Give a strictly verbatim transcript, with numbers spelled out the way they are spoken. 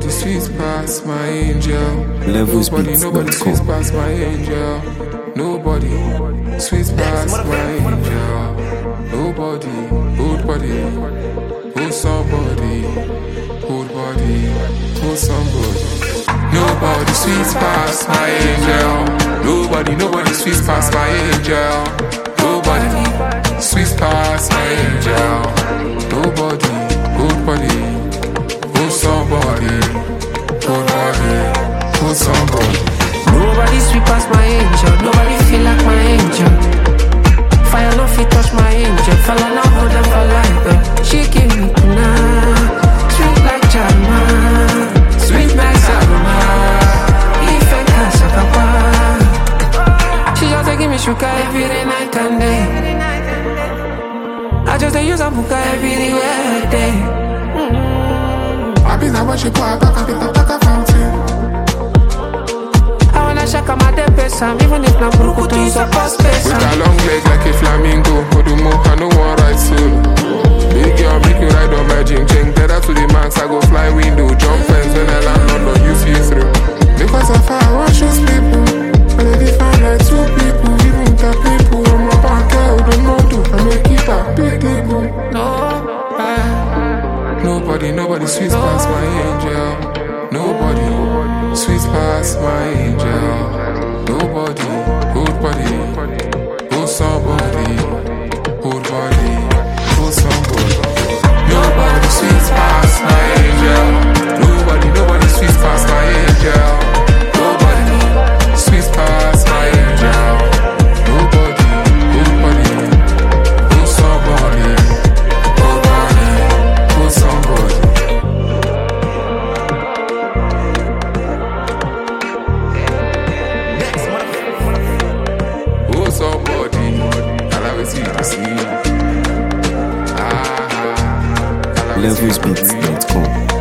Nobody sweet past my angel. Levels Nobody, beats nobody dot sweet com. past my angel. Nobody sweet past my angel. Nobody, good body, good somebody, good body, good somebody. Nobody sweet past my angel. Nobody, nobody sweet past my angel. Nobody sweet past my angel. Nobody, good body, good somebody, good body, good somebody. Nobody sweet past my angel. Nobody feel like my angel. Fire no fit touch my angel. Fella now hold them for life. Eh. She give me tonight, sweet like Jama, sweet like Salma. If I can't sakapa, she just dey give me sugar every day, night and day. I just dey use a buka everywhere day. I be the one she pour a back, I be the back of fountain. I wanna shake my dead person, even if na buruku to use a pass With person. a long leg like a flamingo, Odumo, I no one ride solo. Big girl, make you ride on my jing jing. Tether to the max, I go fly window, jump fence when I land London, you see through. Because of how I watch those people, but they define like two people, even the people. I'm a bad girl, don't know do, I make it a big people. No, eh. Nobody, nobody sweet past my angel. Nobody sweet past my angel. Nobody, good body, good somebody, good body, good somebody. Nobody sweet past my angel. Nobody, nobody sweet past my angel. Nobody sweet past my angel. Nobody, good body, good somebody, good body, good somebody. Oh, somebody, I'll have see you see. Ah, Levels beats dot com.